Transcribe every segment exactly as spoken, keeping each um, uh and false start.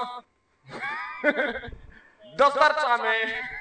Dostarczamy!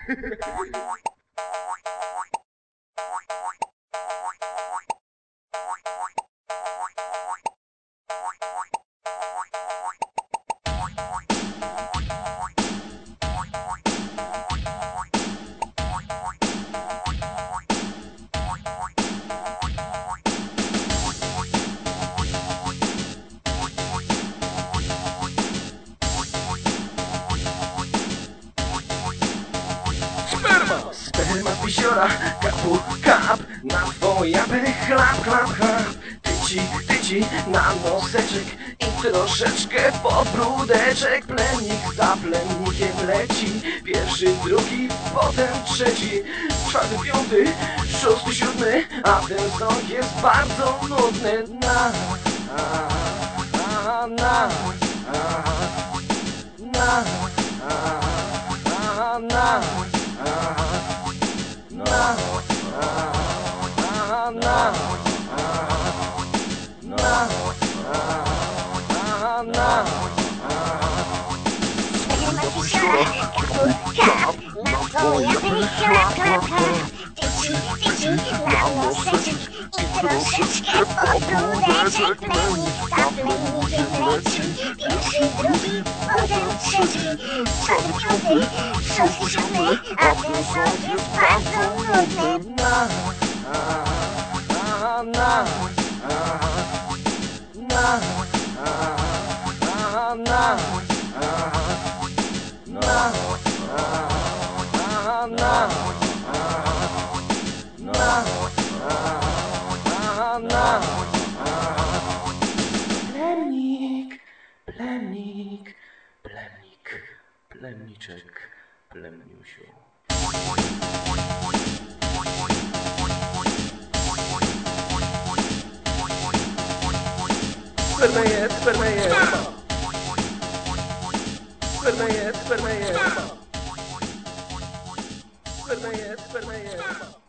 Sperma z pisiora, kapu, kap, na twoja chlap, chlap, chlap. Tyci, tyci, na noseczek i troszeczkę w podbródeczek. Plemnik za plemnikiem leci, pierwszy, drugi, potem trzeci, czwarty, piąty, szósty, siódmy, a ten song jest bardzo nudny. Na, a, a, na, a, na, a, a, na. Na, na, na, na, na, na. Sperma z pisiora, kapu, kap, na twoja chlap, chlap, chlap. Tyci, tyci, na noseczek i troszeczkę w podbródeczek. Plemnik za plemnikiem leci, pierwszy, drugi, potem trzeci, czwarty, piąty, szósty, siódmy, a ten song jest bardzo nudny. Na, a, a, na, a, na, a, a, na, a, na, a, na, na, a, na. Plemnik, plemnik, plemnik, plemniczek, plemniusiu. Sperma jest, sperma jest. Sperma jest, sperma jest. Sperma jest, sperma jest.